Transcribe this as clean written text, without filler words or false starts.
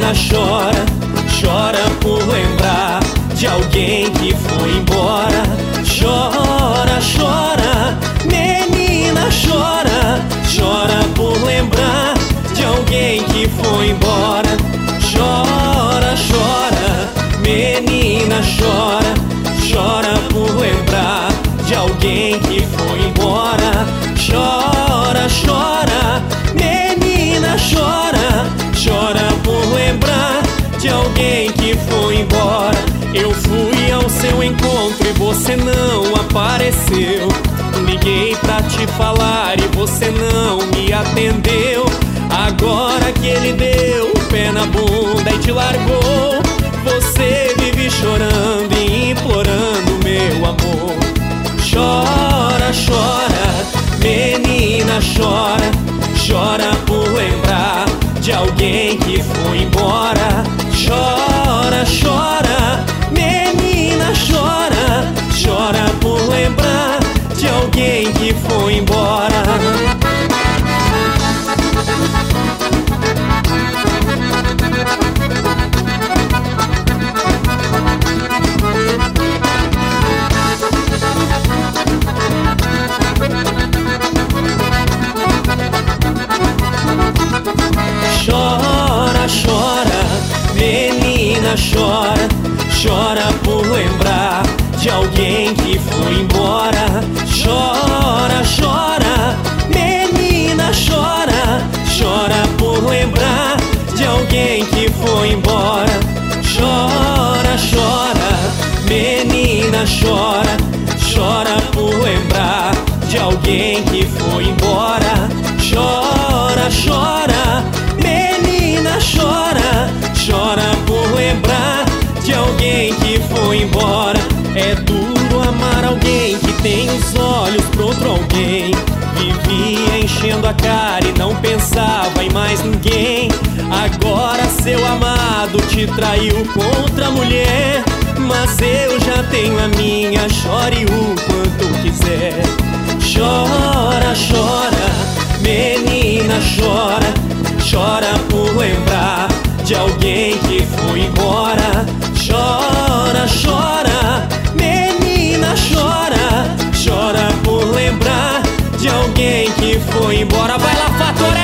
menina chora, chora por lembrar de alguém que foi embora. Chora, chora, menina chora, chora por lembrar de alguém que foi embora. Chora, chora, menina chora, chora por lembrar de alguém que foi embora. Chora, chora, menina chora, chora por lembrar de alguém que foi embora. Eu fui ao seu encontro e você não apareceu. Liguei pra te falar e você não me atendeu. Agora que ele deu o pé na bunda e te largou, você vive chorando e implorando meu amor. Chora, chora, menina chora, chora por lembrar de alguém que foi embora. Chora, chora, menina chora, chora por lembrar de alguém que foi embora. Chora, chora, menina chora, chora por lembrar de alguém que foi embora. Chora, chora, menina chora, chora por lembrar de alguém que foi embora. Chora, chora, menina chora, chora por lembrar de alguém que foi embora. Chora, chora, menina chora, chora por lembrar de alguém que foi embora. É duro amar alguém que tem os olhos pro outro alguém. Vivia enchendo a cara e não pensava em mais ninguém. Agora seu amado te traiu com outra mulher, mas eu já tenho a minha, chore o quanto quiser. Chora, chora, menina chora, chora por lembrar de alguém que foi embora. Chora, chora, menina chora, chora por lembrar de alguém que foi embora. Vai lá, Fato!